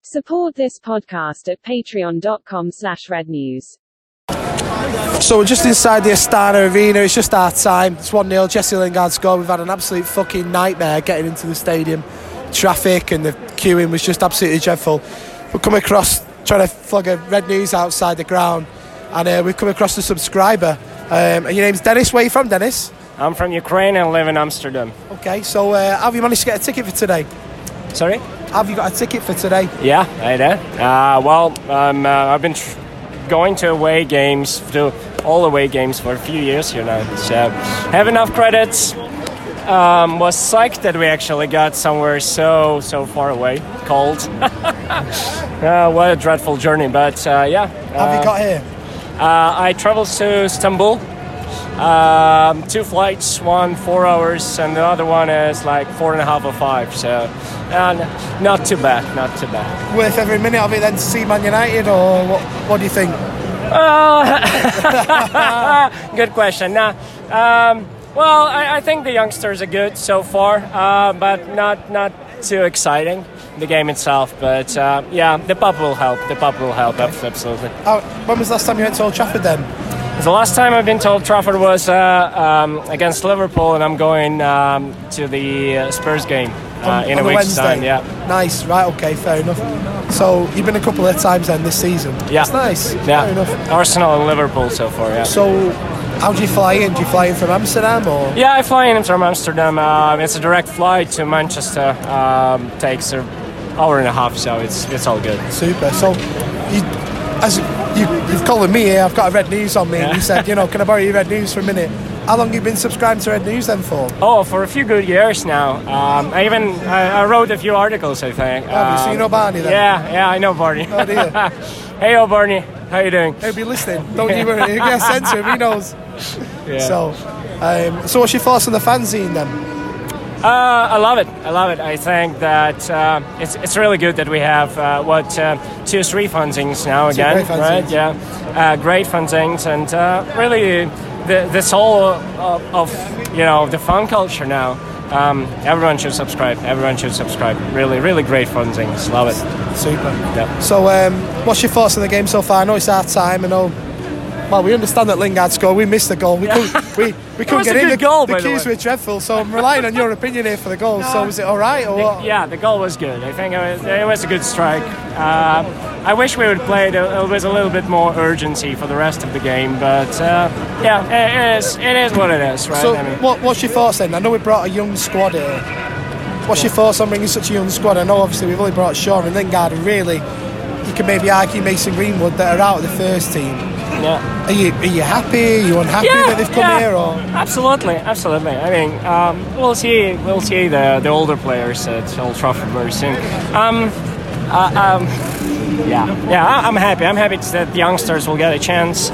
Support this podcast at patreon.com/rednews. So we're just inside the Astana Arena. It's just our time. It's 1-0. Jesse Lingard's goal. We've had an absolute fucking nightmare getting into the stadium. Traffic and the queuing was just absolutely dreadful. We've come across trying to flog a Red News outside the ground, and we've come across a subscriber. And your name's Dennis. Where are you from, Dennis? I'm from Ukraine and live in Amsterdam. Okay, so have you managed to get a ticket for today? Sorry? Have you got a ticket for today? Yeah, I did. I've been going to away games, to all away games for a few years here now. So have enough credits. Was psyched that we actually got somewhere so far away, cold. What a dreadful journey, but yeah. Have you got here? I traveled to Istanbul. 2 flights, one 4 hours, and the other one is like 4.5 or 5. So, not too bad. Worth every minute of it then to see Man United, or what do you think? Good question. Well, I think the youngsters are good so far, but not too exciting. The game itself, but yeah, the pub will help. Okay. Absolutely. When was the last time you went to Old Trafford then? The last time I've been to Old Trafford was against Liverpool, and I'm going to the Spurs game in a week's time. Yeah. Nice. Right. Okay. Fair enough. So you've been a couple of times then this season. Yeah. That's nice. Yeah. Fair enough. Arsenal and Liverpool so far. Yeah. So how do you fly in? Do you fly in from Amsterdam or? Yeah, I fly in from Amsterdam. It's a direct flight to Manchester. Takes an hour and a half, so it's all good. Super. So you've called me here, I've got a Red News on me, and you said, can I borrow your Red News for a minute? How long have you been subscribed to Red News then for? Oh, for a few good years now. I wrote a few articles, I think. So you know Barney then? Yeah, I know Barney. Oh, do you? Hey, Barney, how you doing? He'll be listening. Don't you worry, he'll get sent to him, he knows. Yeah. So what's your thoughts on the fanzine then? I love it. I think that it's really good that we have 2 or 3 fanzines now again, great fanzines. right? Yeah, great fanzines, and really the soul of the fan culture now. Everyone should subscribe. Really, really great fanzines. Love it. Super. Yeah. So what's your thoughts on the game so far? I know it's our time. I know. Well, we understand that Lingard scored. We missed the goal. We couldn't get in. The queues were dreadful, so I'm relying on your opinion here for the goal. So was it all right, or what? Yeah, the goal was good. I think it was a good strike. I wish we would play it with a little bit more urgency for the rest of the game, but yeah, it is what it is, right? So what's your thoughts then? I know we brought a young squad here. What's your thoughts on bringing such a young squad? I know obviously we've only brought Shaw and Lingard, and really you can maybe argue Mason Greenwood that are out of the first team. Yeah. Are you happy? Are you unhappy that they've come here? Or? Absolutely. I mean, we'll see the older players at Old Trafford very soon. I'm happy. I'm happy that the youngsters will get a chance.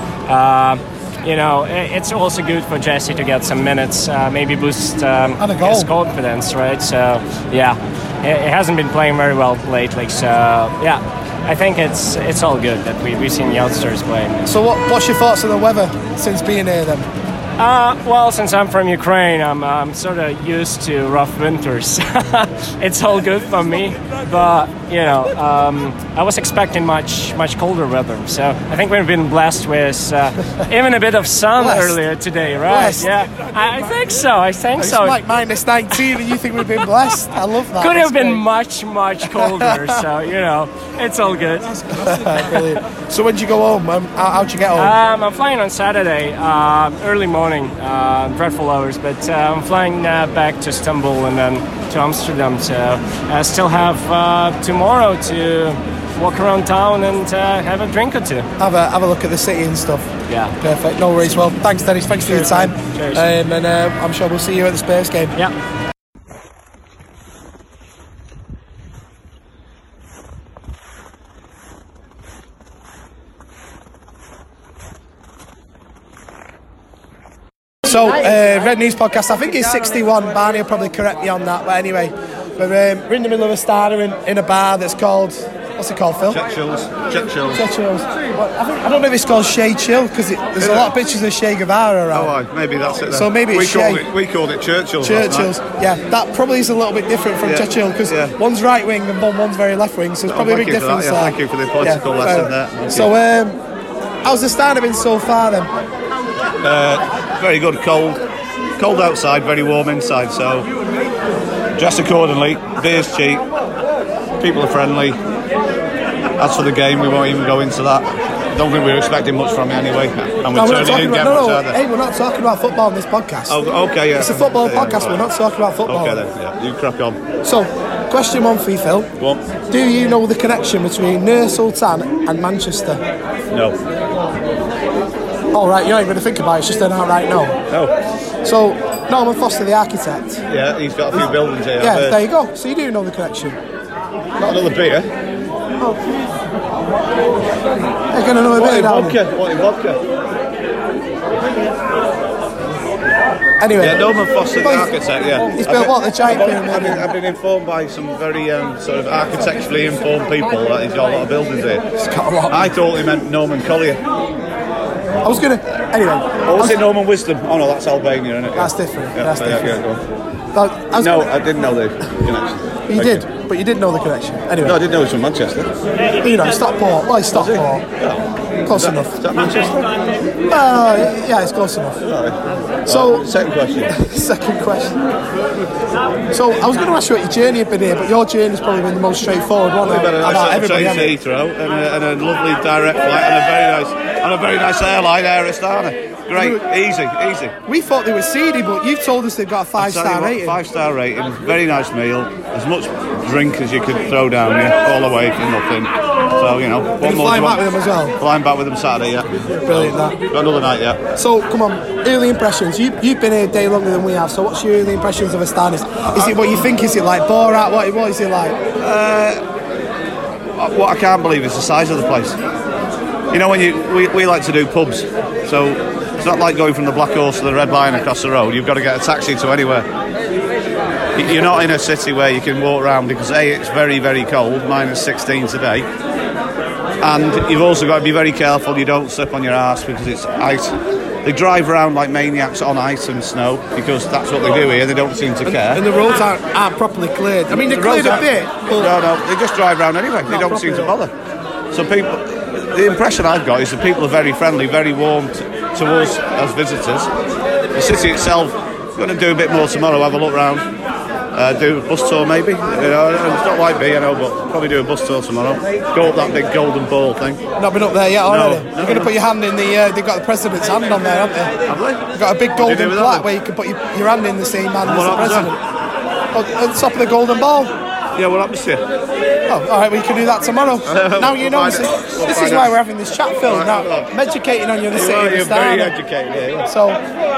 It's also good for Jesse to get some minutes, maybe boost his confidence, right? So, yeah, he hasn't been playing very well lately. So, yeah. I think it's all good that we've seen youngsters playing. So what's your thoughts on the weather since being here then? Well, since I'm from Ukraine, I'm sort of used to rough winters. It's all good for me, but I was expecting much colder weather. So I think we've been blessed with even a bit of sun earlier today, right? Blessed. Yeah, I think so. It's like -19, and you think we've been blessed? I love that. Could have been much colder. So it's all good. Brilliant. So when did you go home? How'd you get home? I'm flying on Saturday, early morning, dreadful hours, but I'm flying back to Istanbul and then to Amsterdam. So I still have tomorrow to walk around town and have a drink or two. Have a look at the city and stuff. Yeah. Perfect. No worries. Well, thanks, Dennis. Thanks for your time. Cheers. And I'm sure we'll see you at the Spurs game. Yeah. So, Red News Podcast, I think it's 61. Barney will probably correct me on that. But anyway, We're in the middle of a starter in a bar that's called, what's it called, Phil? Check Chills. Well, I don't know if it's called Shea Chill because there's a lot of pictures of Che Guevara around. Oh, maybe that's it then. So maybe it's we called it Churchill's. Yeah, that probably is a little bit different from Churchill because one's right wing and one's very left wing, so it's probably a big difference there. Thank you for the political lesson there. So, how's the starter been so far then? Very good. Cold outside, very warm inside. So dress accordingly. Beer's cheap. People are friendly. As for the game, we won't even go into that. Don't think we were expecting much from it anyway. And we certainly didn't get much either. Hey, we're not talking about football in this podcast. Oh, okay, yeah. It's a football podcast. We're not talking about football. Okay then. Yeah, you crack on. So, question one for you, Phil. What? Do you know the connection between Nur Sultan and Manchester? No. All right, you ain't going to think about it. It's just an outright no. No. So, Norman Foster, the architect. Yeah, he's got a few buildings here. Yeah, there you go. So you do know the connection. Not another beer. Oh. They're going to know a bit down. Vodka. Anyway. Yeah, Norman Foster, the architect, yeah. He's built what, the giant pyramid? I've been informed by some very sort of architecturally informed people that he's got a lot of buildings here. He's got a lot. I thought he meant Norman Collier. I was going to... Anyway. Or was it Norman Wisdom? Oh no, that's Albania, isn't it? That's different. Yeah, that's different. Yeah, go on. I didn't know the connection. You did, but you did know the connection. Anyway. No, I didn't know it was from Manchester. You know, Stockport. Well, it's Stockport. Yeah. Close enough. Is that Manchester? Yeah, it's close enough. Right. So, second question. Second question. So, I was going to ask you what your journey had been here, but your journey's probably been the most straightforward one. We've had a nice train to Heathrow and a lovely direct flight and a very nice airline, Air Astana. Great, easy. We thought they were seedy, but you've told us they've got a 5-star rating. 5-star rating, very nice meal, as much drink as you could throw down all the way for nothing. So, you know. You're flying back with them as well? Flying back with them Saturday, yeah. Brilliant, that. Got another night, yeah. So, come on, early impressions. You've been here a day longer than we have, so what's your early impressions of Astana? Is it what you think? Is it like Borat? What is it like? What I can't believe is the size of the place. You know, when we like to do pubs, so it's not like going from the Black Horse to the Red Lion across the road. You've got to get a taxi to anywhere. You're not in a city where you can walk around because A, it's very, very cold, -16 today, and you've also got to be very careful you don't slip on your arse because it's ice. They drive around like maniacs on ice and snow because that's what they do here. They don't seem to care. And the roads aren't properly cleared. I mean, they're cleared a bit. No, they just drive around anyway. They don't seem to bother. So people, the impression I've got is that people are very friendly, very warm to us as visitors. The city itself, we're going to do a bit more tomorrow, have a look round, do a bus tour maybe. You know, it's not like me, I know, but probably do a bus tour tomorrow. Go up that big golden ball thing. Not been up there yet already? No. You're going to put your hand in they've got the president's hand on there, haven't they? Have they? They've got a big golden plaque where you can put your hand in the same hand as the president. At the top of the golden ball. Yeah, what happens to you? Oh, all right, we can do that tomorrow. Now you know. This is why we're having this chat, Phil. Now, I'm educating on you in the city of You're Astana. very educated, yeah. So,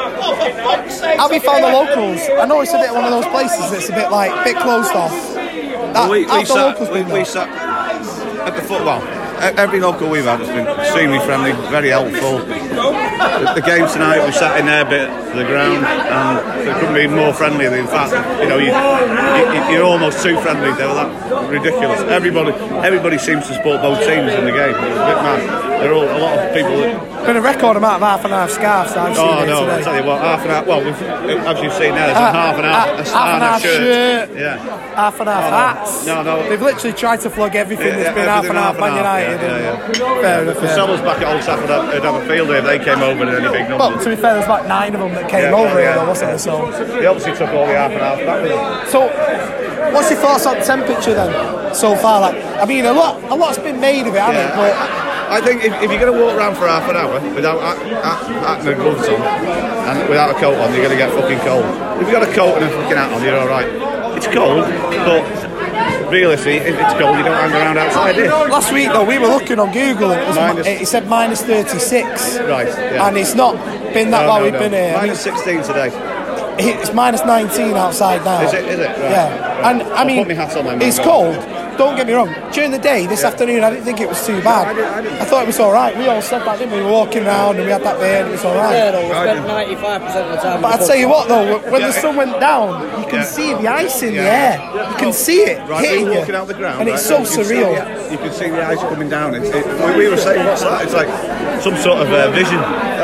how have you found the locals? I know it's a bit one of those places that's a bit closed off. We sat at the football. Every local we've had has been extremely friendly, very helpful. The game tonight, we sat in their bit of the ground, and they couldn't be more friendly. In fact, you know, you're almost too friendly. They were that ridiculous. Everybody seems to support both teams in the game. It's a bit mad. There are a lot of people that. Been a record amount of half and half scarves I've seen today. I'll tell you what, half and half. Well, as you've seen there, there's a half and half shirt. Yeah. Half and half hats. No. They've literally tried to flog everything that's been half and half Man United. Fair enough. The sellers back at Old Trafford would have a field day if they came over in any big numbers. Well, to be fair, there's about 9 of them that came over here, though, wasn't there? So they obviously took all the half and half back with them. So, what's your thoughts on temperature then, so far? Like, I mean, a lot's been made of it, hasn't it? But I think if you're going to walk around for half an hour without hatting and gloves on and without a coat on, you're going to get fucking cold. If you've got a coat and a fucking hat on, you're alright. It's cold, but realistically, if it's cold, you don't hang around outside here. Last week, though, we were looking on Google and it said -36. Right, yeah. And it's not been that while we've been here. -16 today. It's -19 outside now. Is it? Right. Yeah. And I mean, put my hat on then, it's cold. don't get me wrong. During the day, this afternoon, I didn't think it was too bad. I thought it was all right. We all said that, didn't we? We were walking around and we had that beer and it was all right. Yeah, no, we spent 95% of the time. But I tell you what, though, when the sun went down, you can see the ice in the air. You can see it hitting we're you, walking out the ground, and it's so surreal. You can see the ice coming down. We were saying, what's that? It's like some sort of vision.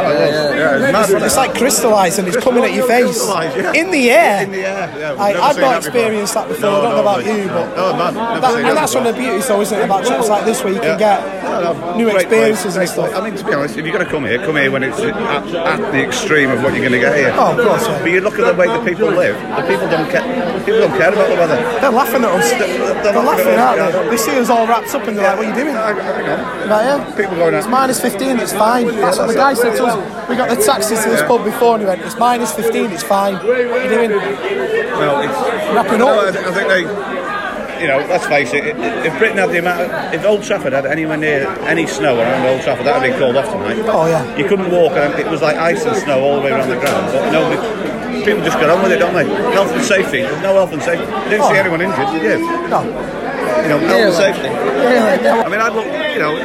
It's like crystallised and it's coming at your face. In the air. In the air, yeah. I've not experienced that before. I don't know about you, but that's one of the beauties, though, isn't it, about trips like this where you can get new experiences and stuff. I mean, to be honest, if you're going to come here when it's at the extreme of what you're going to get here. Oh, of course, yeah. But you look at the way the people live. The people don't care about the weather. They're laughing at us. They're laughing, aren't they? They see us all wrapped up and they're like, what are you doing? People going out. It's minus 15, it's fine. That's what the guy said to us. We got the taxis to this pub before and he went, it's minus 15, it's fine. What are you doing? Well, it's wrapping up. I think they, let's face it, if Britain had the amount if Old Trafford had anywhere near any snow around Old Trafford, that would have been called off tonight. Oh, yeah. You couldn't walk, and it was like ice and snow all the way around the ground. But people just got on with it, don't they? Health and safety, there's no health and safety. You didn't see anyone injured, did you? No. Health and safety. Yeah. I mean, I've looked,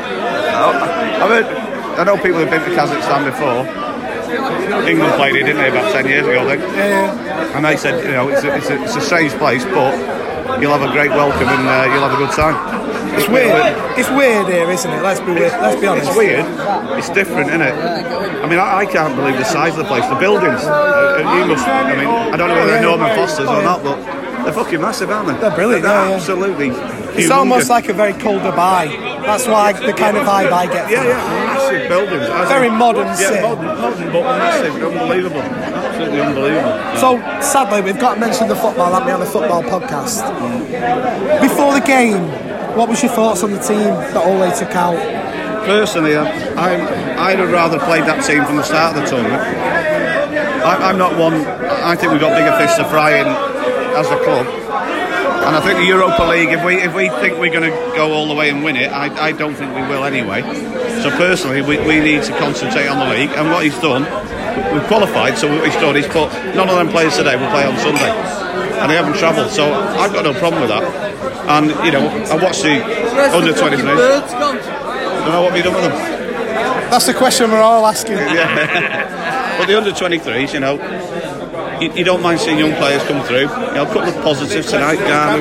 I've heard, I know people have been to Kazakhstan before. England played it, didn't they, about 10 years ago, I think? Yeah. And they said, it's a strange place, but you'll have a great welcome and you'll have a good time. It's weird. It's weird here, isn't it? Let's be honest. It's weird. It's different, isn't it? I mean, I can't believe the size of the place. The buildings. I don't know whether they're Norman Fosters or not, but they're fucking massive, aren't they? They're brilliant. They're absolutely. It's almost like a very cold Dubai. That's why the kind of vibe I get. Yeah, massive buildings. Very modern city. Modern, but massive, unbelievable, absolutely unbelievable. So sadly, we've got to mention the football, haven't we, on the football podcast. Before the game, what was your thoughts on the team that Ole took out? Personally, I'd have rather played that team from the start of the tournament. I'm not one. I think we've got bigger fish to fry in as a club. And I think the Europa League, if we think we're going to go all the way and win it, I don't think we will anyway. So personally, we need to concentrate on the league. And what he's done, we've qualified, so what he's done is put none of them players today will play on Sunday. And they haven't travelled, so I've got no problem with that. And, I watched the under-20s. I don't know what have you done with them. That's the question we're all asking. Yeah. But the under-23s, you don't mind seeing young players come through. A couple of positives tonight.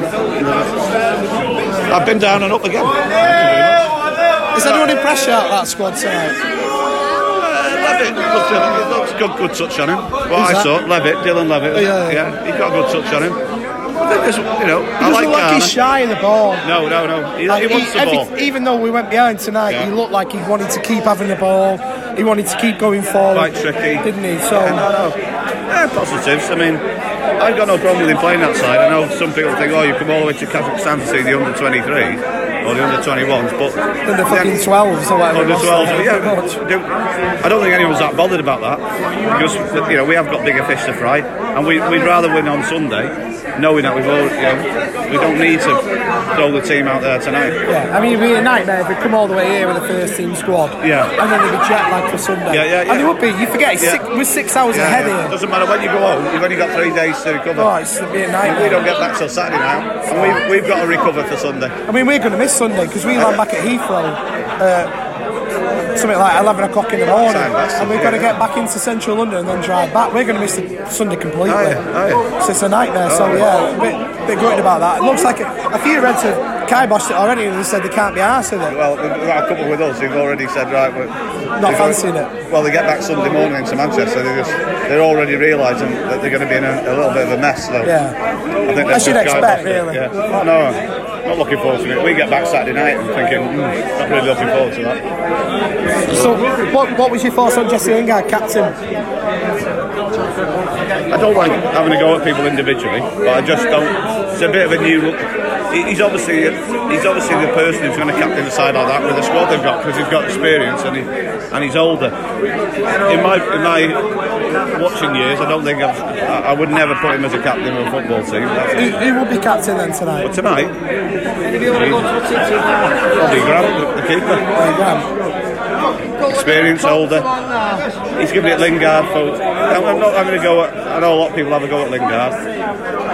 I've been down and up again. Is anyone impressed out of that squad tonight? Levitt, good touch on him. I saw Levitt, Dylan Levitt. Yeah, he got a good touch on him. I think he doesn't look like he's shy of the ball. No. He wants the ball. Even though we went behind tonight, he looked like he wanted to keep having the ball. He wanted to keep going forward. Quite tricky, didn't he? So. Yeah, positives. I mean, I've got no problem with him playing that side. I know some people think, you come all the way to Kazakhstan to see the under-23s or the under-21s, but the fucking 12s or whatever. Under-12s, I don't think anyone's that bothered about that because we have got bigger fish to fry, and we'd rather win on Sunday, knowing that we don't need to throw the team out there tonight. Yeah, I mean, it'd be a nightmare if we come all the way here with the first team squad. Yeah. And then they'd be jet lagged for Sunday. Yeah. And it would be. You forget, we're 6 hours ahead here. Doesn't matter when you go home. You've only got 3 days to recover. Oh, it's a nightmare. We don't get back till Saturday now, and we've got to recover for Sunday. I mean, we're going to miss Sunday because we land back at Heathrow. Something like 11 o'clock in the morning, and we've got to get back into central London and then drive back. We're going to miss the Sunday completely. So it's a nightmare. So a bit gutted about that. It looks like a few Reds have kiboshed it already and they said they can't be arsed with it. Well, we've got a couple with us who've already said, right, we're not fancying it. Well, they get back Sunday morning into Manchester. They're already realising that they're going to be in a little bit of a mess. So yeah, I think I should expect really. Yeah. No. Not looking forward to it. We get back Saturday night and thinking, not really looking forward to that. So, what was your thoughts on Jesse Lingard, captain? I don't like having a go at people individually, but I just don't. It's a bit of a new look. He's obviously the person who's going to captain the side like that with the squad they've got because he's got experience and he's older. In my watching years, I don't think I would never put him as a captain of a football team. Who will be captain then tonight? But tonight, probably Graham, the keeper. Experience, older. He's giving it Lingard. I'm not having a go at. I know a lot of people have a go at Lingard.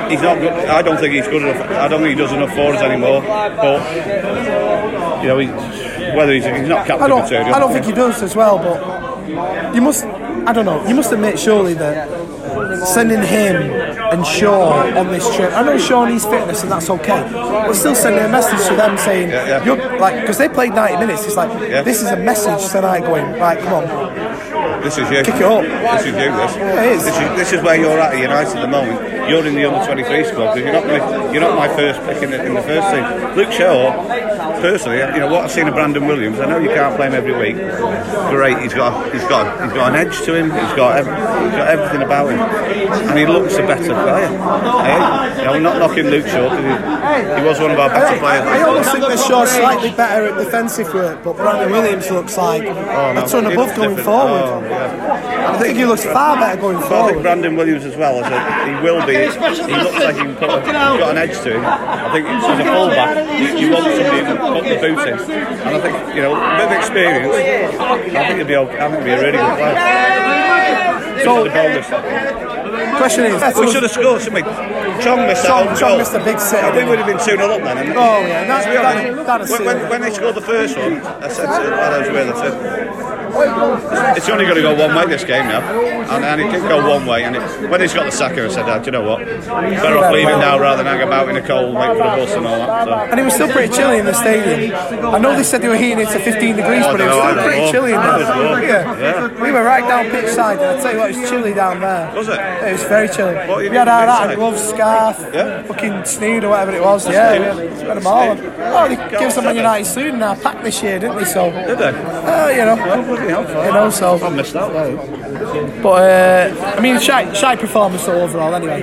he's not good. I don't think he's good enough. I don't think he does enough for us anymore. But you know, whether he's not captain material. I don't think he does as well. But you must. I don't know. You must admit surely that sending him and Shaw on this trip. I know Shaw needs fitness and that's okay. But still sending a message to them saying, you're like, because they played 90 minutes. It's like this is a message tonight. Going right, come on. This is you. Kick it up. This is you. This. Yeah, it is. This is where you're at United at the moment. You're in the under-23 squad because you're not my first pick in the first team. Luke Shaw, personally, you know what I've seen of Brandon Williams. I know you can't play him every week. Great, he's got an edge to him. He's got everything about him, and he looks a better player. You know, not knocking Luke Shaw because he was one of our better players. I almost think that Shaw's slightly better at defensive work, but Brandon Williams looks like a ton above going forward. I think he looks far better going forward. I think Brandon Williams as well, he will be. He looks like he can he's got an edge to him. I think as a fullback, you want somebody who can put the boot in. And I think, you know, a bit of experience, I think he'll be okay. I think he'll be a really good player. So, question is, we should have scored, shouldn't we? Chong missed that own goal. Missed a big set. I think we'd have been 2-0 up then. Oh yeah, that's when they scored the first one, I said to Will, I said, it's only going to go one way this game now, and it did go one way. And when he's got the sacker, I said, do you know what? Better off leaving now rather than hang about in the cold, wait for the bus and all that. So. And it was still pretty chilly in the stadium. I know they said they were heating it to 15 degrees, but it was still pretty chilly in there. Yeah. We were right down pitch side, and I tell you what, it was chilly down there. Was it? It was very chilly. We had our hat, gloves, scarf, fucking sneed or whatever it was. Yeah, we had them all. Oh, they gave us a Man United suit in our pack this year, didn't they? So, did they? You know, so. I missed that though. But I mean, shy performance overall anyway.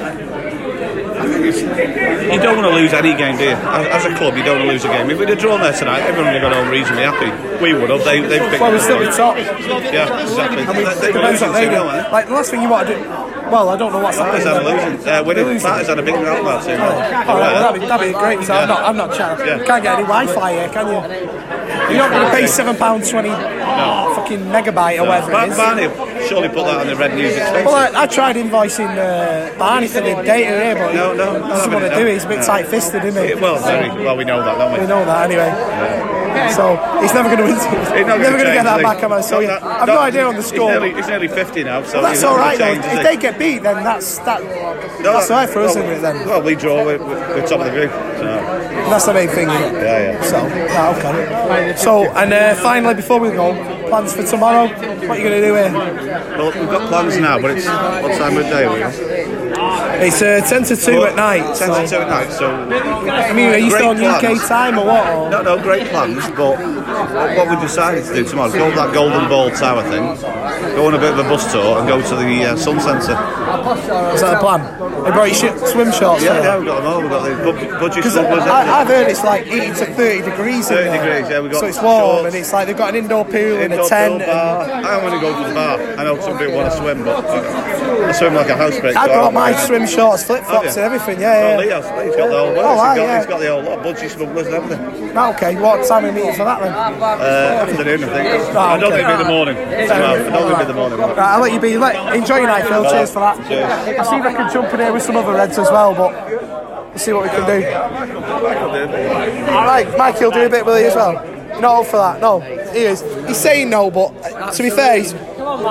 You don't want to lose any game, do you? As a club, you don't want to lose a game. If we'd have drawn there tonight, everyone would have gone home reasonably happy. We would have. They've picked. Well, we'd still be top. Yeah, exactly. I mean, depends what they do. Like the last thing you want to do. Well, I don't know what's happening. Winning Partizan a big round that too. That'd be great. So I'm not chatting. You can't get any Wi-Fi here, can you? You're not going to pay £7.20 fucking megabyte or whatever it is. Barney surely put that on the Red News expenses. Well, I tried invoicing Barney for the data here, but he doesn't want to do it. He's a bit tight-fisted, isn't he? Well, we know that, don't we? We know that anyway. So he's never going to win. He's never going to get that back, am I? So I've no idea on the score. He's nearly 50 now, so that's all right. If they get beat, then that's all right for us, isn't it? Then. Well, we draw. We're top of the group. So. That's the main thing, isn't it? Yeah. So, okay. So, and finally, before we go, plans for tomorrow. What are you going to do here? Well, we've got plans now, but it's what time of day are we on? It's 10 to 2 at night. 10 to 2 at night, so... I mean, are you still on UK time or what? Or? No, great plans, but what we decided to do tomorrow is go to that Golden Ball Tower thing, go on a bit of a bus tour and go to the Sun Centre. Is that the plan? They brought you swim shorts? Yeah, we've got them all. We've got the budgie smugglers. I've heard it's like 80 to 30 degrees 30 degrees, yeah. We've got so it's warm shorts, and it's like they've got an indoor pool and a tent. Bar. I don't want to go to the bar. I know some people want to swim, but I swim like a housebreak. I brought my swim shorts, flip-flops and everything, yeah. Well, Lee's got the whole works. He's got the whole lot of budgie smugglers and everything. Okay, what time are we meeting for that then? Afternoon, I think. I don't think it'll be in the morning. I don't think it'll be in the morning. Right, I'll let you be. Enjoy your night, Phil. Cheers for that. Cheers. I'll see if I can jump in here with some other Reds as well, but we'll see what we can do. Alright, Mike, you'll do a bit, will he, as well? You're not up for that? No, he is. He's saying no, but to be fair, he's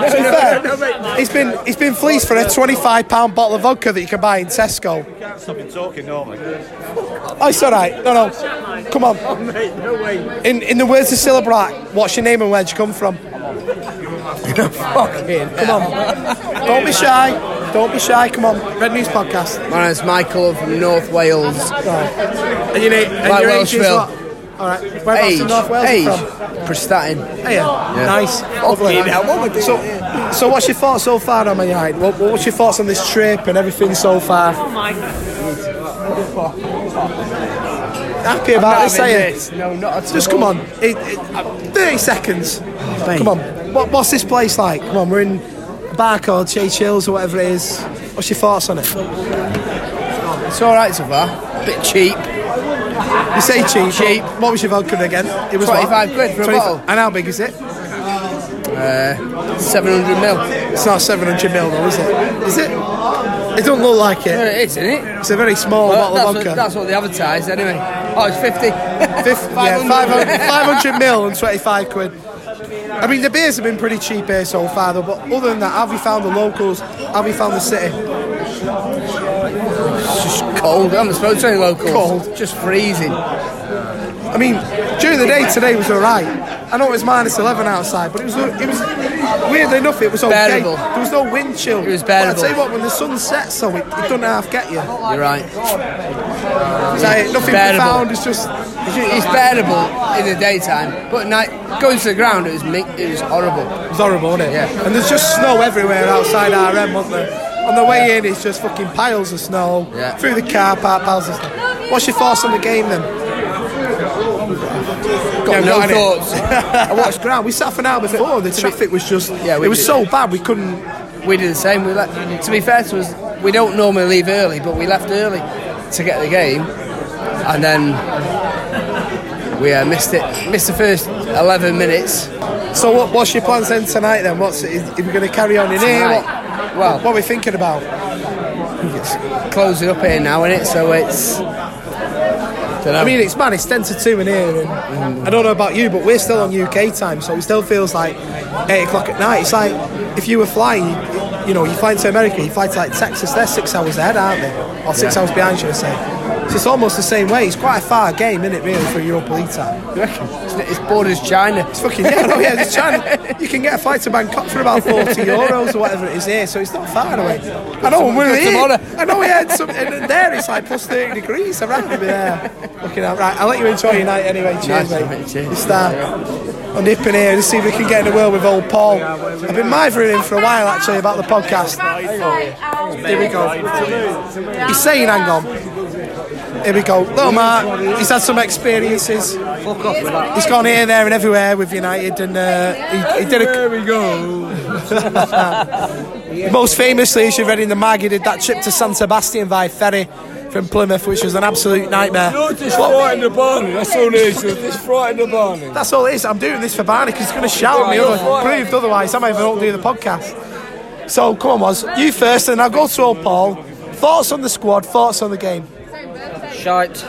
been fleeced for a £25 bottle of vodka that you can buy in Tesco. You can't stop him talking normally. Oh, it's alright. No. Come on. In the words of Cilla Black, what's your name and where'd you come from? Fucking come on. Don't be shy. Come on. Red News Podcast. My name's Michael from North Wales. And your age is what? Alright. Age. North Wales Age. from? Prestatyn. Oh, yeah. Nice. Lovely. So what's your thoughts so far on Man United? What's your thoughts on this trip and everything so far? Happy about this, are you? No, not at all. Just come on. 30 seconds. Come on. What's this place like? Come on, we're in a bar called Shea Chills or whatever it is. What's your thoughts on it? It's alright so far. A bit cheap. You say cheap. What was your vodka again? It was 25 quid for a bottle. And how big is it? 700ml. It's not 700ml though, is it? Is it? It doesn't look like No, it. it is, isn't it? It's a very small bottle of vodka. That's what they advertised anyway. Oh, it's 50. 500 mil and 25 quid. I mean, the beers have been pretty cheap here so far, though, but other than that, have you found the locals? Have you found the city? It's just cold. I'm supposed to say local. Cold. Just freezing. I mean, during the day today was alright. I know it was -11 outside, but it was weirdly enough, it was okay. Bearable. There was no wind chill. It was bearable. But I tell you what, when the sun sets, though, it doesn't half get you. You're right. It's like, nothing bearable. profound, it's just... It's bearable in the daytime, but at night, going to the ground, it was horrible. It was horrible, wasn't it? Yeah. And there's just snow everywhere outside RM, wasn't there? On the way in, it's just fucking piles of snow. Yeah. Through the car park, piles of snow. What's your thoughts on the game, then? Got no thoughts. I watched ground. We sat for an hour before. The traffic was just... Yeah, it was so bad, we couldn't... We did the same. To be fair to us, we don't normally leave early, but we left early to get the game, and then we missed it. Missed the first 11 minutes. So what's your plans then tonight, then? Are we going to carry on in here? What are we thinking about? It's closing up here now, isn't it? So it's... I mean, it's mad, it's 10 to 2 in here, and I don't know about you, but we're still on UK time, so it still feels like 8 o'clock at night. It's like, if you were flying, you fly to America, you fly to like Texas, they're 6 hours ahead, aren't they? Or 6 hours behind, should I say. So it's almost the same way. It's quite a far game, isn't it, really, for Europa League time? You reckon? It's borders China. It's fucking, it's China. You can get a flight to Bangkok for about €40 or whatever it is here, so it's not far away. I know, we're here. I know, and there it's like plus 30 degrees, I'm happy to be there. Looking out, right, I'll let you enjoy your night anyway. Cheers, Nice, mate. cheers. You start. I'll nip in here and see if we can get in the world with old Paul. I've been mithering him for a while, actually, about the podcast. Here we go. He's saying, hang on. Here we go. Little Mark, he's had some experiences. Fuck off with that. He's gone here, there and everywhere with United, and he did a... There we go. Most famously, as you've read in the mag, he did that trip to San Sebastian via ferry from Plymouth, which was an absolute nightmare. You're just frightened the Barney, that's all it is. You're just frightened the Barney. That's all it is. I'm doing this for Barney because he's going to shout at me. Proved otherwise, I might even not do the podcast. So, come on, Woz. You first, and I'll go to old Paul. Thoughts on the squad, thoughts on the game? Shite.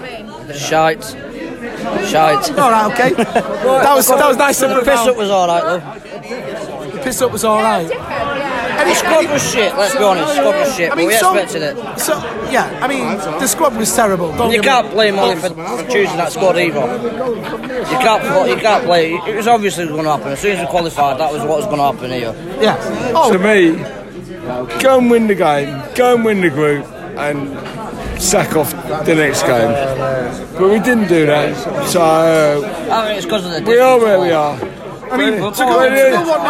All right, okay. that was nice and The piss up was alright though. The piss up was all right. The squad was shit, let's be honest. The squad was shit, but we expected it. So, yeah, I mean, the squad was terrible. You can't blame Ollie for choosing that squad either. You can't blame. It was obviously going to happen. As soon as we qualified, that was what was going to happen here. Yeah. Oh, To me, go and win the game, go and win the group, and sack off the next game. But we didn't do that, so I think it's because of the we are where we are. I mean, Hold to on, go but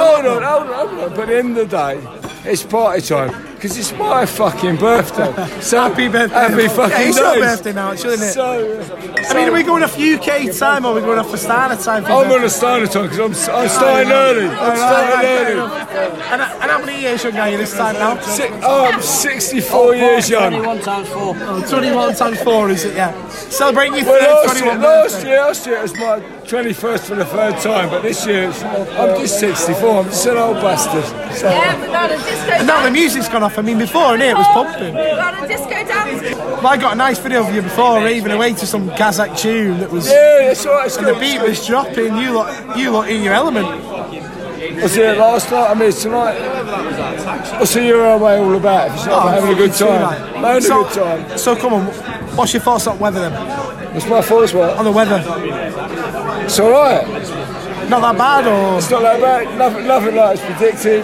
at the end of the day, it's party time. Because it's my fucking birthday. So happy birthday. Happy fucking yeah, it's days. your birthday now, shouldn't it? So, I mean, are we going off UK time or are we going off Astana time? For I'm on a starter time because I'm starting early. I'm starting early. And how many years young are you this time now? I'm 64 years young. 21 times 4. 21 times 4, is it? Yeah. Celebrating your Well, third 21 birthday. last year it was my 21st for the third time, but this year I'm just 64. I'm just an old bastard. So, Yeah, we got a disco And now the music's gone off. I mean, before in here it was pumping. We got a disco dance. Well, I got a nice video of you before, raving away to some Kazakh tune that was... yeah, that's right. It's And the beat was dropping. You lot in your element. Was it last night? I mean, tonight. What's the Euro away all about? If it's not having a good time. Having a good time. So come on, what's your thoughts on weather then? What's my thoughts, what? On the weather? It's alright. Not that bad, or? It's not that bad. Nothing like it's predicted.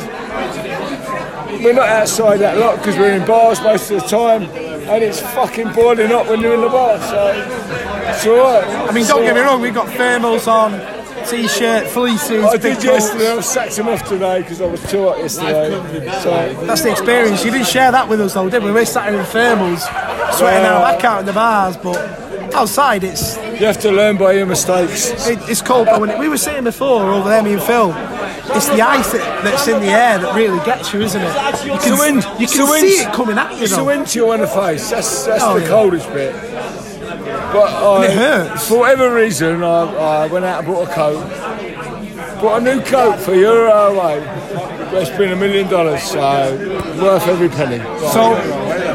We're not outside that lot because we're in bars most of the time, and it's fucking boiling hot when you're in the bar. So it's alright. I mean, don't get me wrong, we've got thermals on, t-shirt, fleeces. I big did coats. yesterday. I sacked him off today because I was too hot yesterday. So That's the experience. You didn't share that with us though, did we? We're sat here in thermals, sweating our back out in the bars, but outside it's you have to learn by your mistakes. it's cold. But we were saying before over there, me and Phil, it's the ice that's in the air that really gets you, isn't it? You can, you can see it coming at you It's the though. wind chill on the face. That's the yeah. coldest bit. But It hurts. for whatever reason, I went out and bought a coat. Bought a new coat for Euro away. It's been $1 million, so worth every penny. So,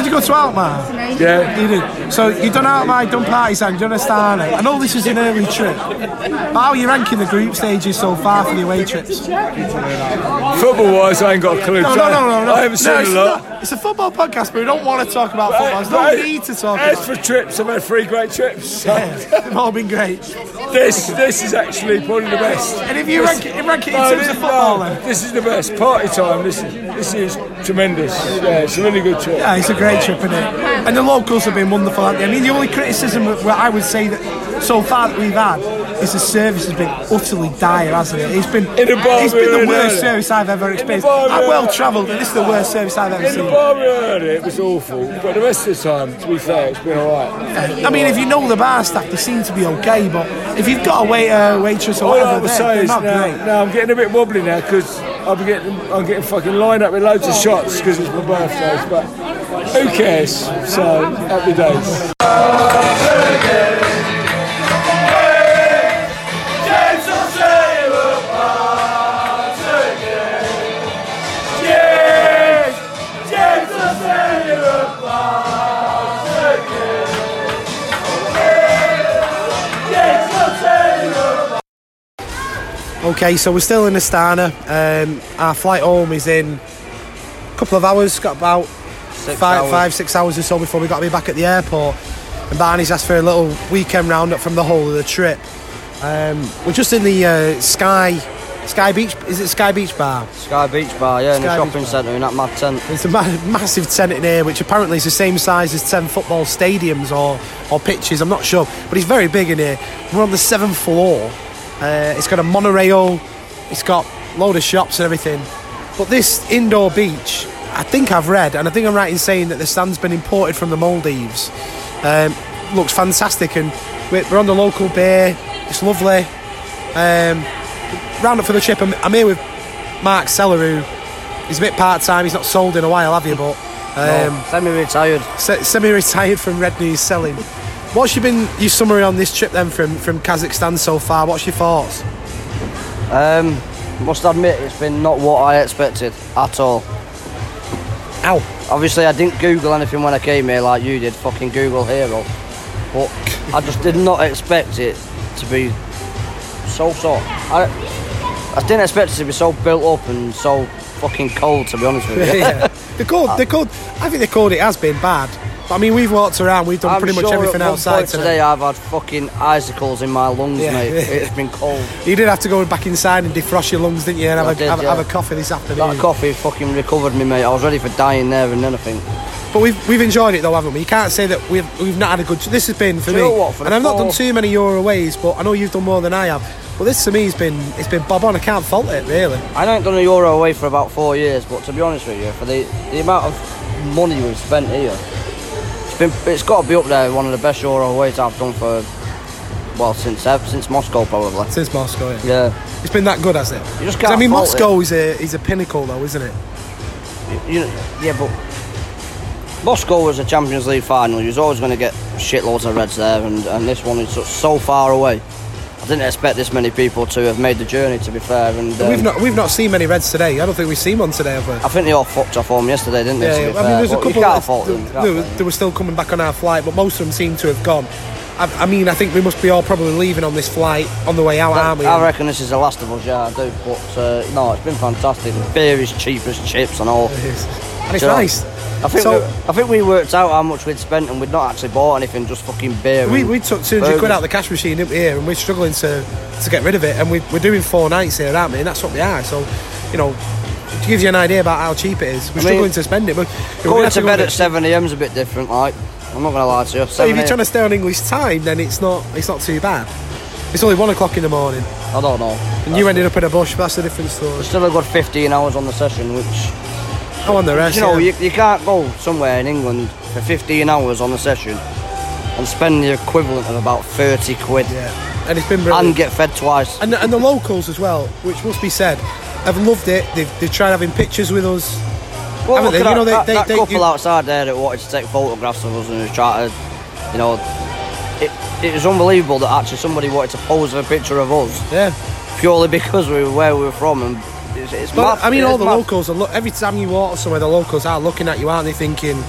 you go to Alkmaar? Yeah. You did. So you done Alkmaar, you done Partizan, you done Astana. I know this is an early trip, but how are you ranking the group stages so far for the away trips? Football-wise, I ain't got a clue. No. I haven't seen a lot. It's a football podcast, but we don't want to talk about football. There's no need to talk As about for trips, I've had 3 great trips. So they've all been great. this is actually probably the best. And if you rank it in terms of football, then? This is the best. Party time. This is tremendous. Yeah, it's a really good trip. Yeah, it's a great trip, isn't it? And the locals have been wonderful, haven't they? I mean, the only criticism that I would say that so far that we've had is the service has been utterly dire, hasn't it? It's been the worst service I've ever experienced. I'm well travelled, but this is the worst service I've ever seen. In the bar earlier, it was awful, but the rest of the time, to be fair, it's been alright. I mean, if you know the bar staff, they seem to be okay, but if you've got a waiter, waitress or whatever, they're not great. Now I'm getting a bit wobbly now because I'm getting fucking lined up with loads of shots because it's my birthday, but who cares? So, happy days. Okay, so we're still in Astana. Our flight home is in a couple of hours. Got about 6 hours or so before we got to be back at the airport. And Barney's asked for a little weekend roundup from the whole of the trip. We're just in the Sky Beach. Is it Sky Beach Bar? Sky Beach Bar, yeah, in the shopping centre in that mad tent. It's a massive tent in here, which apparently is the same size as 10 football stadiums or pitches. I'm not sure, but it's very big in here. We're on the 7th floor. It's got a monorail, it's got a load of shops and everything. But this indoor beach, I think I've read, and I think I'm right in saying that the sand's been imported from the Maldives. Looks fantastic, and we're on the local bay. It's lovely. Round up for the trip, I'm here with Mark Seller, who is a bit part-time. He's not sold in a while, have you? But semi-retired. Semi-retired from Red News selling. What's your summary on this trip then from Kazakhstan so far? What's your thoughts? Must admit, it's been not what I expected at all. Ow. Obviously, I didn't Google anything when I came here like you did, fucking Google Hero. But I just did not expect it to be so. I didn't expect it to be so built up and so fucking cold, to be honest with you. Yeah. The cold. I think the cold it has been bad. But I mean, we've walked around, we've done pretty much everything outside today. I've had fucking icicles in my lungs, mate. It's been cold. You did have to go back inside and defrost your lungs, didn't you? And have a coffee this afternoon. That coffee fucking recovered me, mate. I was ready for dying there and then, I think. But we've enjoyed it though, haven't we? You can't say that we've not had a good. This has been for me, and I've not done too many Euroways, but I know you've done more than I have. Well, this to me has been bob on. I can't fault it really. I haven't done a Euro away for about 4 years, but to be honest with you, for the amount of money we've spent here, it's got to be up there. One of the best Euro aways I've done for since Moscow probably. Since Moscow, yeah. It's been that good, hasn't it? You just can't. I mean, Moscow is a pinnacle though, isn't it? Yeah, but Moscow was a Champions League final. You was always going to get shitloads of Reds there, and this one is so far away. I didn't expect this many people to have made the journey, to be fair. And we've not seen many Reds today. I don't think we've seen one today, have we? I think they all fucked off home yesterday, didn't they? Yeah, I mean, there's a couple that they were still coming back on our flight, but most of them seem to have gone. I mean, I think we must be all probably leaving on this flight on the way out, aren't we? I reckon this is the last of us, yeah, I do. But no, it's been fantastic. The beer is cheap as chips and all. It is. And it's nice. I think we worked out how much we'd spent and we'd not actually bought anything, just fucking beer. We took 200 quid out of the cash machine, didn't we, here, and we're struggling to get rid of it, and we're doing 4 nights here, aren't we? And that's what we are. So, you know, to give you an idea about how cheap it is, we're struggling to spend it. But going to bed at 7 a.m. is a bit different, like. I'm not going to lie to you. So if you're trying to stay on English time, then it's not too bad. It's only 1 o'clock in the morning. I don't know. And you ended up in a bush, but that's a different story. We're still a good 15 hours on the session, which... Oh, on the rest, you know, you can't go somewhere in England for 15 hours on the session and spend the equivalent of about 30 quid. Yeah, and it's been brilliant. And get fed twice. And the locals as well, which must be said, have loved it. They've tried having pictures with us. Well, look at that couple outside there that wanted to take photographs of us and was trying to, you know, it was unbelievable that actually somebody wanted to pose a picture of us. Yeah. Purely because we were where we were from, and it's mad. I mean, all the locals are every time you walk somewhere, the locals are looking at you, aren't they? Thinking,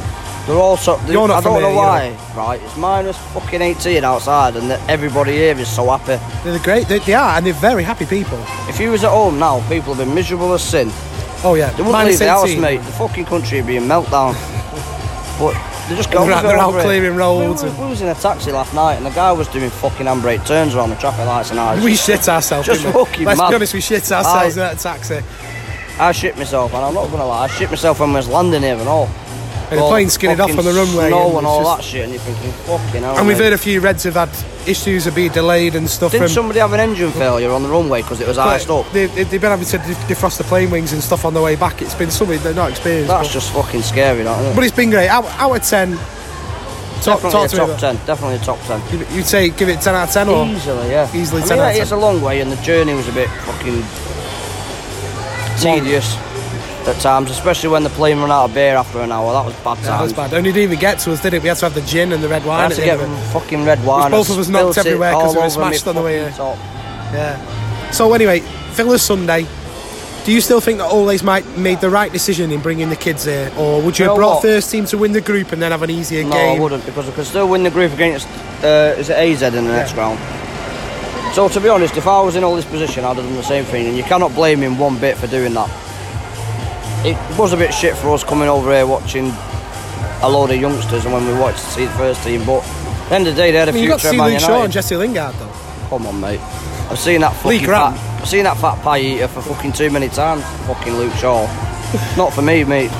They're also. You're not I don't from know here, why. Right, it's minus fucking 18 outside, and everybody here is so happy. They're great. They are, and they're very happy people. If you was at home now, people have been miserable as sin. Oh yeah, They wouldn't minus leave the house, 18. mate. The fucking country would be in meltdown. But they just go. They're out clearing roads. We was in a taxi last night, and the guy was doing fucking handbrake turns around the traffic lights, and I was We shit ourselves. Just didn't we? fucking Let's mad. be honest, we shit ourselves in that taxi. I shit myself, and I'm not gonna lie, I shit myself when I was landing here and all. And the plane skidded off on the runway. Snow and all it's that shit, and you're thinking, fucking hell. And we've mate. heard a few Reds have had issues of being delayed and stuff. Didn't from, somebody have an engine failure on the runway because it was iced up? They've been having to defrost the plane wings and stuff on the way back. It's been something they're not experienced. That's but, just fucking scary, isn't it? but it's been great. Out of 10. Definitely talk a to me top about- 10. Definitely a top 10. You'd say give it 10 out of 10 or Easily, yeah. easily I 10 mean, out of 10. it's a long way, and the journey was a bit fucking tedious at times, especially when the plane ran out of beer after an hour. That was bad Yeah, that was times. bad. And it didn't even get to us, did it? We had to have the gin and the red I wine had at to the get end of it. fucking red wine. both of us knocked spilt it everywhere 'cause all we were over me smashed on the way fucking here. top. Yeah. So anyway, Villa's Sunday. Do you still think that Ole's made the right decision in bringing the kids here, or would you You have know brought what? first team to win the group and then have an easier No, game? I wouldn't, because I could still win the group against is it AZ in the next round. So to be honest, if I was in all this position, I'd have done the same thing, and you cannot blame him one bit for doing that. It was a bit shit for us coming over here watching a load of youngsters, and when we watched to see the first team, but at the end of the day, they had a I mean, you got to future see at Man Luke Shaw and United. Jesse Lingard though. Come on, mate. I've seen that Lee fucking Grant. I've seen that fat pie eater for fucking too many times. Fucking Luke Shaw. Not for me, mate.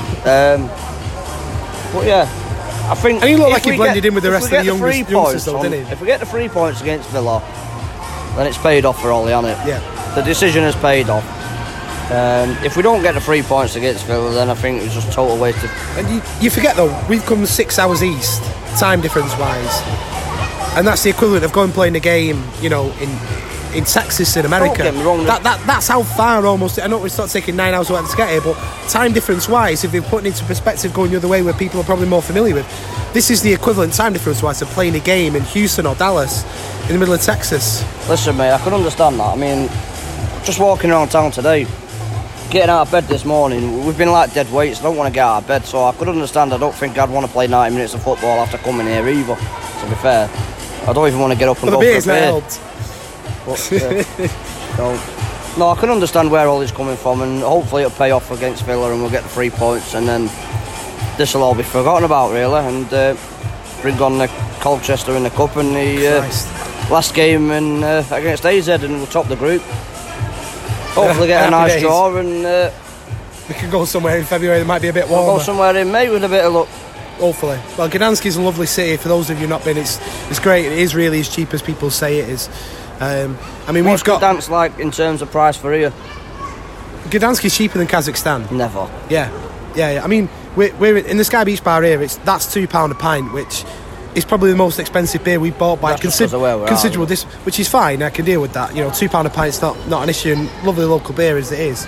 But yeah, I think. And he looked if like he we blended in with the if rest we of the get 3 youngsters points though, on- didn't he? If we get the 3 points against Villa, then it's paid off for Ollie, hasn't it? Yeah. The decision has paid off. If we don't get the 3 points against Villa, then I think it's just total waste of. And you forget though, we've come 6 hours east, time difference wise, and that's the equivalent of going playing a game, you know, in Texas in America. Don't get me wrong, That's how far almost. I know it's not taking 9 hours or whatever to get here, but time difference wise, if you're putting into perspective going the other way where people are probably more familiar with, this is the equivalent time difference wise of playing a game in Houston or Dallas in the middle of Texas. Listen, mate, I can understand that. I mean, just walking around town today, getting out of bed this morning, we've been like dead weights. I don't want to get out of bed, so I could understand. I don't think I'd want to play 90 minutes of football after coming here either, to be fair. I don't even want to get up and But the go beer's for a not beer. helped. But, no, I can understand where all this is coming from, and hopefully it'll pay off against Villa and we'll get the 3 points, and then this will all be forgotten about, really, and bring on the Colchester in the Cup and the Christ. last game against AZ, and we'll top the group. Hopefully get a Happy nice days. draw, and We could go somewhere in February that might be a bit we'll warmer. go somewhere in May with a bit of luck. Hopefully. Well, Gdansk's a lovely city. For those of you not been, it's great. It is really as cheap as people say it is. I mean, What's we've got Gdansk like in terms of price for here? Gdansk's cheaper than Kazakhstan. Never. Yeah. I mean, we're in the Sky Beach Bar here. That's £2 a pint, which is probably the most expensive beer we've bought by That's just 'cause of where we're at, considerable which is fine. I can deal with that. You know, £2 a pint's not an issue, and lovely local beer as it is.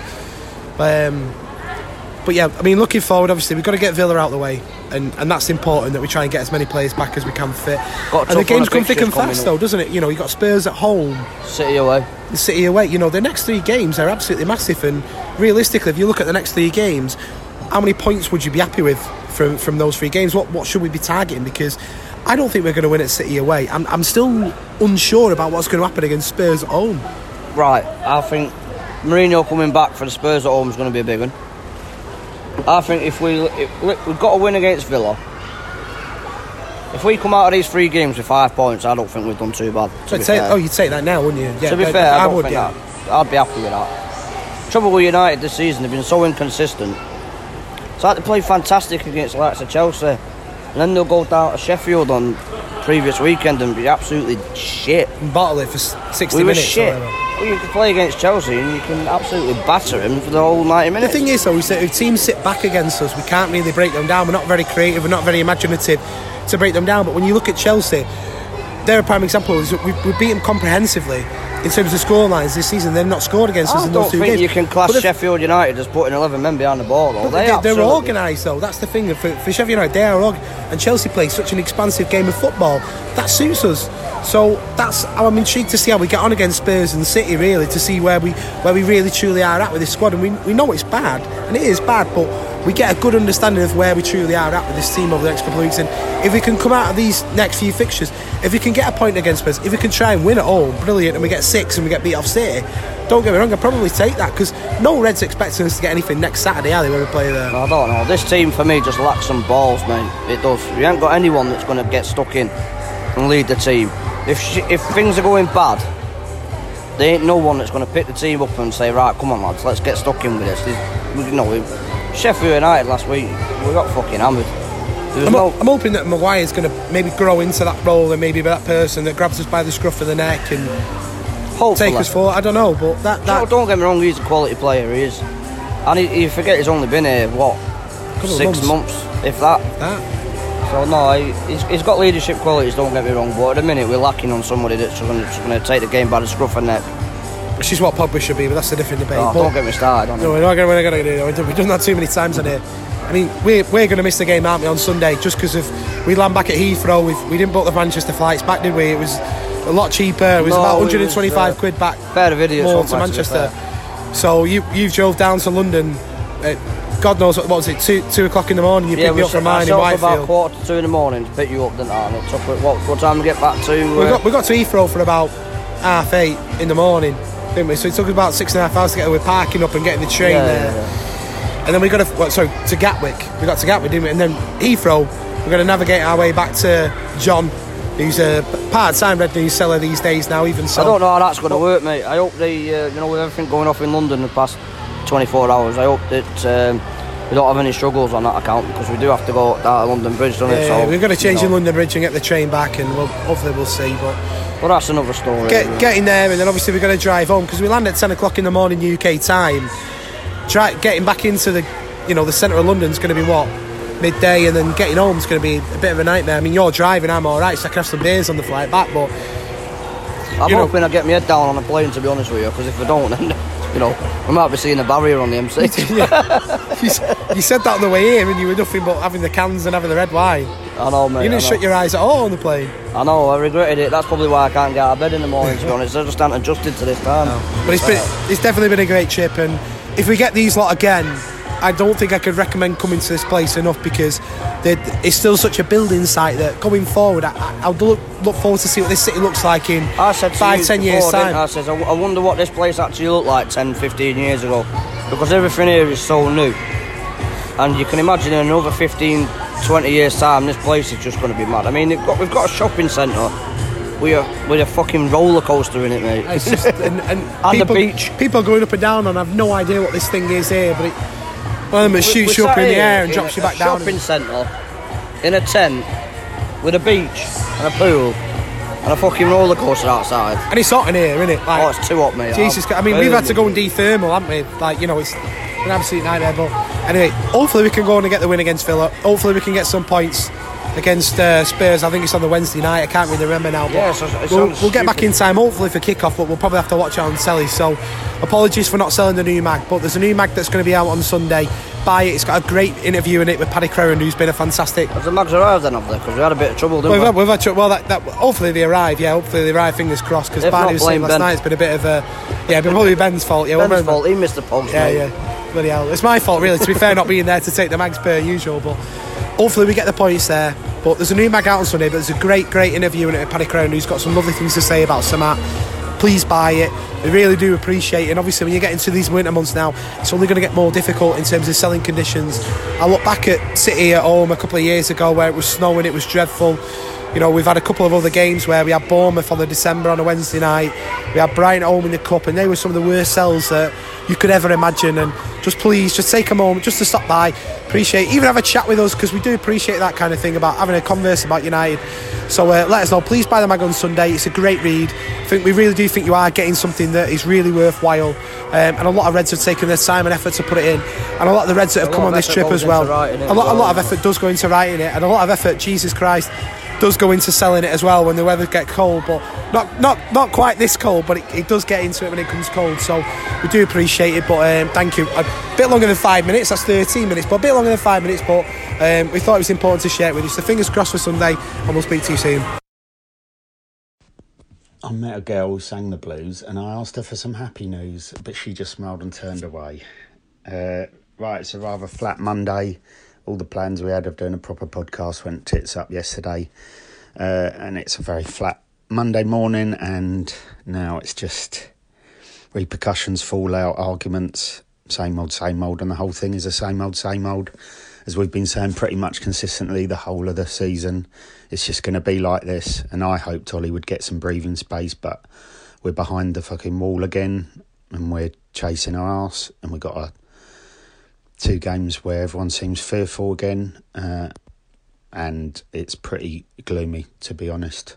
But yeah, I mean, looking forward, obviously, we've got to get Villa out of the way, and that's important that we try and get as many players back as we can fit. Got And the tough on game's the come thick fixtures and coming fast, up. though, doesn't it? You know, you've got Spurs at home, City away. the City away. You know, the next 3 games are absolutely massive, and realistically, if you look at the next 3 games, how many points would you be happy with from those 3 games? What should we be targeting? Because I don't think we're going to win at City away. I'm still unsure about what's going to happen against Spurs at home. Right, I think Mourinho coming back for the Spurs at home is going to be a big one. I think if we've got to win against Villa. If we come out of these 3 games with 5 points, I don't think we've done too bad. So you'd take that now, wouldn't you? Yeah, to be fair, I don't would. think Yeah. that. I'd be happy with that. Trouble with United this season, they've been so inconsistent. It's like they played fantastic against the likes of Chelsea, and then they'll go down to Sheffield on previous weekend and be absolutely shit. And bottle it for 60 We were minutes. shit. or whatever. Well, you can play against Chelsea and you can absolutely batter him for the whole 90 The minutes. thing is, though, is that if teams sit back against us, we can't really break them down. We're not very creative, we're not very imaginative to break them down. But when you look at Chelsea, they're a prime example. We've beat them comprehensively in terms of scorelines this season. They've not scored against us I in don't those 2 think games. you can class But the- Sheffield United as putting 11 men behind the ball, though. But They're they're absolutely- organised, though. That's the thing. For Sheffield United, they are organised. And Chelsea play such an expansive game of football. That suits us. So that's how I'm intrigued to see how we get on against Spurs and City, really, to see where we really truly are at with this squad. And we know it's bad, and it is bad, but we get a good understanding of where we truly are at with this team over the next couple of weeks. And if we can come out of these next few fixtures, if we can get a point against Spurs, if we can try and win at home, brilliant, and we get 6 and we get beat off City, don't get me wrong, I'd probably take that, because no Reds expecting us to get anything next Saturday, are they, when we play there? I don't know. This team for me just lacks some balls, mate. It does. You ain't got anyone that's going to get stuck in and lead the team. If things are going bad, there ain't no one that's going to pick the team up and say, right, come on lads, let's get stuck in with this. Sheffield United last week, we got fucking hammered. I'm hoping that Maguire's going to maybe grow into that role and maybe be that person that grabs us by the scruff of the neck and hopefully take us forward. I don't know, but that... No, don't get me wrong, he's a quality player, he is. And you forget he's only been here, what, 6 months, if that. So no, he's got leadership qualities, don't get me wrong, but at the minute we're lacking on somebody that's going to take the game by the scruff of the neck. Which is what Pogba should be, but that's a different debate. Oh, don't get me started. No, we're not going to do that. We've done that too many times on here. I mean, we're going to miss the game, aren't we, on Sunday, just because we land back at Heathrow. We didn't book the Manchester flights back, did we? It was a lot cheaper. It was about 125 quid back more to Manchester. So you've drove down to London. God knows what was it? 2 o'clock in the morning. You picked me up from mine in Whitefield. About 1:45 in the morning to pick you up, didn't I? And it took what time to get back to? We got to Heathrow for about 8:30 in the morning, didn't we? So it took about 6.5 hours to get there. We're parking up and getting the train there. Yeah. And then we got to Gatwick. We got to Gatwick, didn't we? And then Heathrow, we're going to navigate our way back to John, who's a part-time Red News seller these days now. Even so, I don't know how that's going to work, mate. I hope they, with everything going off in London the past 24 hours, I hope that we don't have any struggles on that account, because we do have to go down to London Bridge, don't it? So we're going to change in London Bridge and get the train back, and hopefully we'll see. But well, that's another story. Getting there, and then obviously we're going to drive home, because we land at 10 o'clock in the morning UK time. Getting back into the centre of London's going to be midday, and then getting home is going to be a bit of a nightmare. I mean, you're driving, I'm alright, so I can have some beers on the flight back, but I'm hoping I get my head down on a plane, to be honest with you, because if I don't, then we might be seeing a barrier on the M6. You said that on the way here, and you were nothing but having the cans and having the red wine. I know, mate. You didn't shut your eyes at all on the plane. I know, I regretted it. That's probably why I can't get out of bed in the morning, to be honest. I just haven't adjusted to this time. No. But it's definitely been a great trip, and if we get these lot again, I don't think I could recommend coming to this place enough, because it's still such a building site that going forward, I'll look forward to see what this city looks like in 5-10 years time. I said, I wonder what this place actually looked like 10-15 years ago, because everything here is so new, and you can imagine in another 15-20 years time this place is just going to be mad. I mean, we've got a shopping centre with a fucking roller coaster in it, mate. It's just, and the beach. People going up and down, and I've no idea what this thing is here, but one of them shoots you up in the air and drops you back down. Shopping centre in a tent with a beach and a pool and a fucking roller coaster outside. And it's hot in here, isn't it? Like, it's too hot, mate. Jesus, I mean, we've had to go and de-thermal, haven't we? It's an absolute nightmare. But anyway, hopefully we can go on and get the win against Villa. Hopefully we can get some points against Spurs. I think it's on the Wednesday night. I can't really remember now. But we'll get back in time, hopefully, for kick-off, but we'll probably have to watch it on telly. So apologies for not selling the new mag, but there's a new mag that's going to be out on Sunday. Buy it. It's got a great interview in it with Paddy Crowell, who's been a fantastic... Has the mags arrived then, have they? Because we had a bit of trouble, didn't we? We've had trouble. Well, hopefully they arrive, hopefully they arrive, fingers crossed, because Barney was saying last night it's been a bit of a... Yeah, it's probably Ben's fault. Ben's fault, he missed the post, mate. Yeah. Bloody hell. It's my fault, really, to be fair, not being there to take the mags per usual, but hopefully we get the points there. But there's a new mag out on Sunday, but there's a great interview in it with Paddy Crowell, who's got some lovely things to say about Samat. Please buy it. We really do appreciate it. And obviously when you get into these winter months now, it's only going to get more difficult in terms of selling conditions. I look back at City at home a couple of years ago where it was snowing, it was dreadful. We've had a couple of other games where we had Bournemouth on the December on a Wednesday night. We had Brighton at home in the Cup, and they were some of the worst sells that you could ever imagine. And just take a moment just to stop by, even have a chat with us, because we do appreciate that kind of thing, about having a converse about United. So let us know. Please buy the mag on Sunday. It's a great read. We really do think you are getting something that is really worthwhile. And a lot of Reds have taken their time and effort to put it in, and a lot of the Reds that have come on this trip as well. A lot of effort does go into writing it, and a lot of effort, Jesus Christ, does go into selling it as well when the weather gets cold, but not quite this cold, but it does get into it when it comes cold. So we do appreciate it. But thank you. A bit longer than 5 minutes, that's 13 minutes, but a bit longer than 5 minutes, but we thought it was important to share it with you. So fingers crossed for Sunday, and we'll speak to you soon. I met a girl who sang the blues and I asked her for some happy news, but she just smiled and turned away. Right, it's a rather flat Monday. All the plans we had of doing a proper podcast went tits up yesterday. And it's a very flat Monday morning, and now it's just repercussions, fallout, arguments, same old, and the whole thing is the same old. As we've been saying pretty much consistently the whole of the season, it's just going to be like this. And I hoped Ollie would get some breathing space, but we're behind the fucking wall again, and we're chasing our arse, and we've got 2 games where everyone seems fearful again, and it's pretty gloomy, to be honest.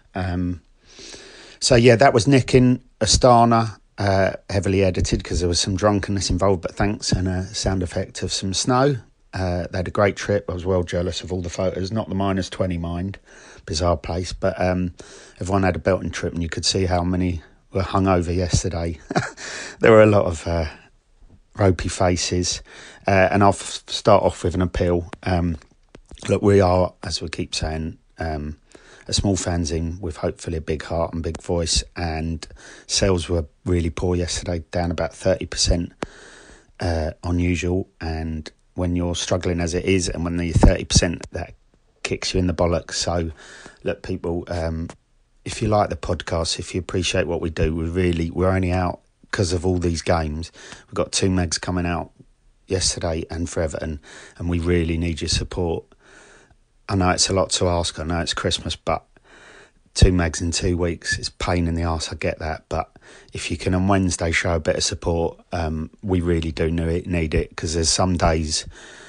So yeah, that was Nick in Astana, heavily edited because there was some drunkenness involved, but thanks, and a sound effect of some snow. They had a great trip. I was well jealous of all the photos, not the -20 mind, bizarre place, but everyone had a belting trip, and you could see how many were hungover yesterday. There were a lot of ropey faces, and I'll start off with an appeal. Look, we are, as we keep saying, a small fanzine with hopefully a big heart and big voice, and sales were really poor yesterday, down about 30% on usual, and when you're struggling as it is, and when the 30%, that kicks you in the bollocks. So look, people, if you like the podcast, if you appreciate what we do, we're only out because of all these games. We've got 2 megs coming out yesterday and for Everton, and we really need your support. I know it's a lot to ask, I know it's Christmas, but 2 megs in 2 weeks is pain in the arse, I get that, but if you can on Wednesday show a bit of support, we really do need it, because there's some days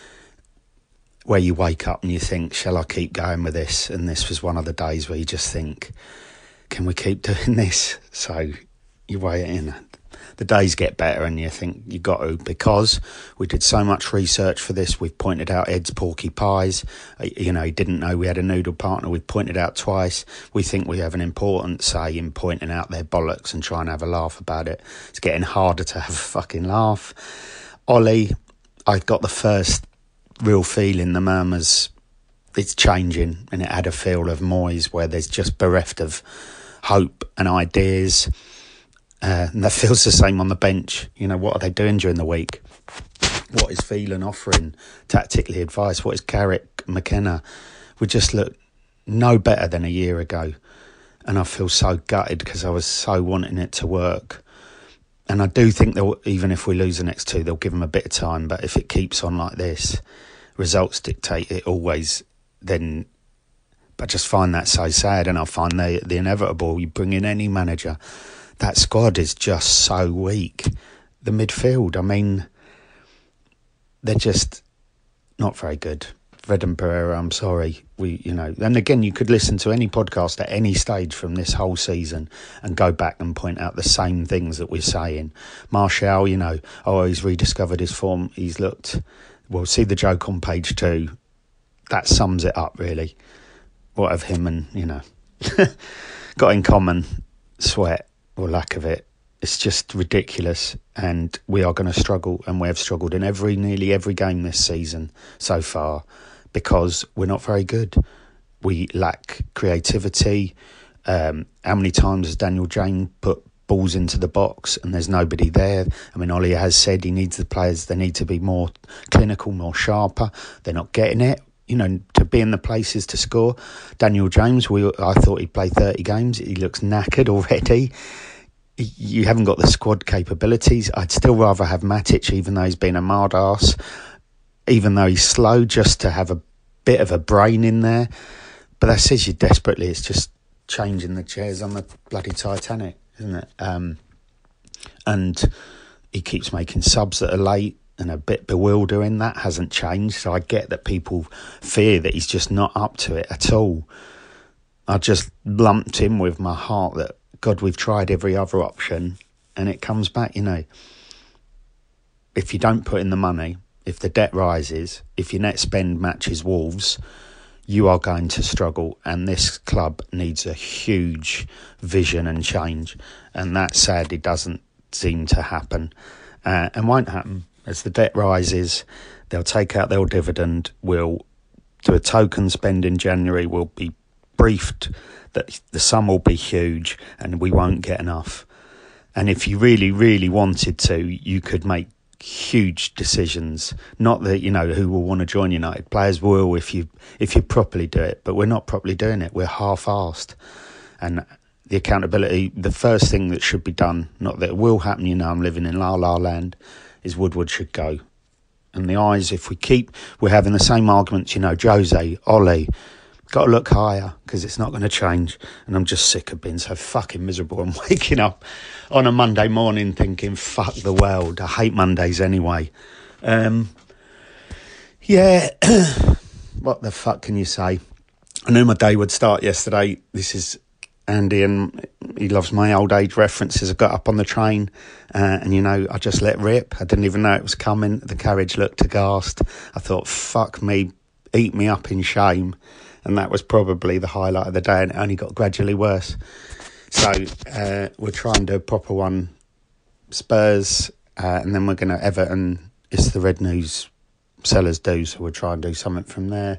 where you wake up and you think, shall I keep going with this? And this was one of the days where you just think, can we keep doing this? So you weigh it in. The days get better and you think you got to, because we did so much research for this. We've pointed out Ed's Porky Pies. He didn't know we had a noodle partner. We've pointed out twice. We think we have an important say in pointing out their bollocks and trying to have a laugh about it. It's getting harder to have a fucking laugh. Ollie, I got the first real feeling, the murmurs, it's changing, and it had a feel of Moyes where there's just bereft of hope and ideas. And that feels the same on the bench. What are they doing during the week? What is Phelan offering tactically advice? What is Carrick, McKenna? We just look no better than a year ago. And I feel so gutted because I was so wanting it to work. And I do think even if we lose the next 2, they'll give them a bit of time. But if it keeps on like this, results dictate it always, then I just find that so sad. And I find the inevitable. You bring in any manager, that squad is just so weak. The midfield, I mean, they're just not very good. Fred and Pereira, I'm sorry. And again, you could listen to any podcast at any stage from this whole season and go back and point out the same things that we're saying. Martial, he's rediscovered his form. He's looked, see the joke on page 2. That sums it up, really. What have him and, got in common? Sweat. Or lack of it. It's just ridiculous, and we are going to struggle, and we have struggled in nearly every game this season so far, because we're not very good. We lack creativity. How many times has Daniel James put balls into the box and there's nobody there? I mean, Ollie has said he needs the players, they need to be more clinical, more sharper. They're not getting it. To be in the places to score. Daniel James, I thought he'd play 30 games. He looks knackered already. You haven't got the squad capabilities. I'd still rather have Matic, even though he's been a mad arse, even though he's slow, just to have a bit of a brain in there. But that says you desperately. It's just changing the chairs on the bloody Titanic, isn't it? And he keeps making subs that are late and a bit bewildering. That hasn't changed. So I get that people fear that he's just not up to it at all. I just lumped him with my heart that, God, we've tried every other option and it comes back, If you don't put in the money, if the debt rises, if your net spend matches Wolves, you are going to struggle. And this club needs a huge vision and change. And that sadly doesn't seem to happen and won't happen. As the debt rises, they'll take out their dividend. We'll do a token spend in January. We'll be briefed that the sum will be huge and we won't get enough. And if you really, really wanted to, you could make huge decisions. Not that, who will want to join United. Players will if you properly do it, but we're not properly doing it. We're half-assed. And the accountability, the first thing that should be done, not that it will happen, I'm living in La La Land, is Woodward should go. And the eyes, if we're having the same arguments, Jose, Ollie, got to look higher because it's not going to change. And I'm just sick of being so fucking miserable and waking up on a Monday morning thinking, fuck the world. I hate Mondays anyway. Yeah, what the fuck can you say? I knew my day would start yesterday. This is Andy, and he loves my old age references. I got up on the train and I just let rip. I didn't even know it was coming. The carriage looked aghast. I thought, fuck me, eat me up in shame. And that was probably the highlight of the day, and it only got gradually worse. So we'll try and do a proper one. Spurs, and then we're going to Everton. It's the Red News sellers do, so we'll try and do something from there.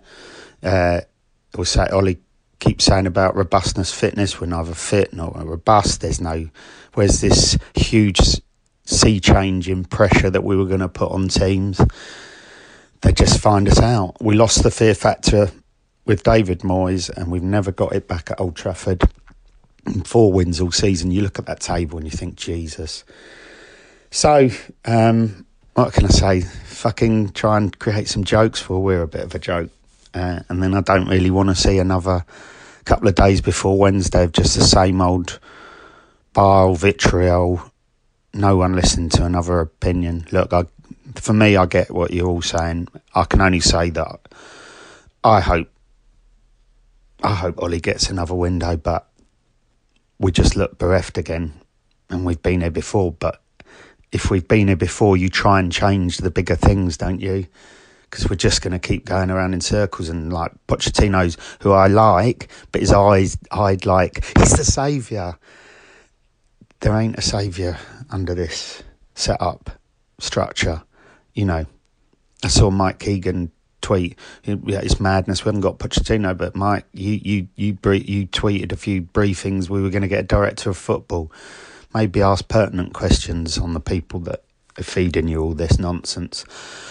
We'll say, Ollie keeps saying about robustness, fitness. We're neither fit nor robust. Where's this huge sea change in pressure that we were going to put on teams? They just find us out. We lost the fear factor with David Moyes, and we've never got it back at Old Trafford. 4 wins all season. You look at that table and you think, Jesus. So, what can I say? Fucking try and create some jokes. Well, we're a bit of a joke. And then I don't really want to see another couple of days before Wednesday of just the same old bile, vitriol, no one listening to another opinion. Look, for me, I get what you're all saying. I can only say that I hope Ollie gets another window, but we just look bereft again, and we've been here before. But if we've been here before, you try and change the bigger things, don't you? Because we're just going to keep going around in circles. And like Pochettino's, who I like, but his eyes hide like he's the saviour. There ain't a saviour under this setup structure. I saw Mike Keegan tweet, it's madness, we haven't got Pochettino, but Mike, you tweeted a few briefings we were going to get a director of football. Maybe ask pertinent questions on the people that are feeding you all this nonsense.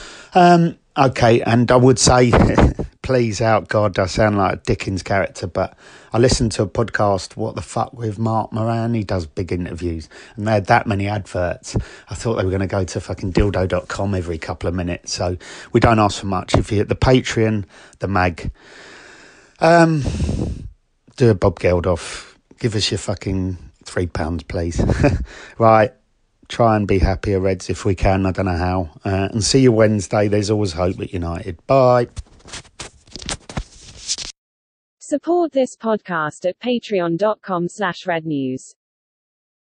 Okay, and I would say, please out, God, I sound like a Dickens character, but I listened to a podcast, What the Fuck, with Mark Moran. He does big interviews, and they had that many adverts. I thought they were going to go to fucking dildo.com every couple of minutes, so we don't ask for much. If you hit the Patreon, the mag, do a Bob Geldof, give us your fucking £3, please. Right. Try and be happier, Reds, if we can. I don't know how. And see you Wednesday. There's always hope at United. Bye. Support this podcast at patreon.com/rednews.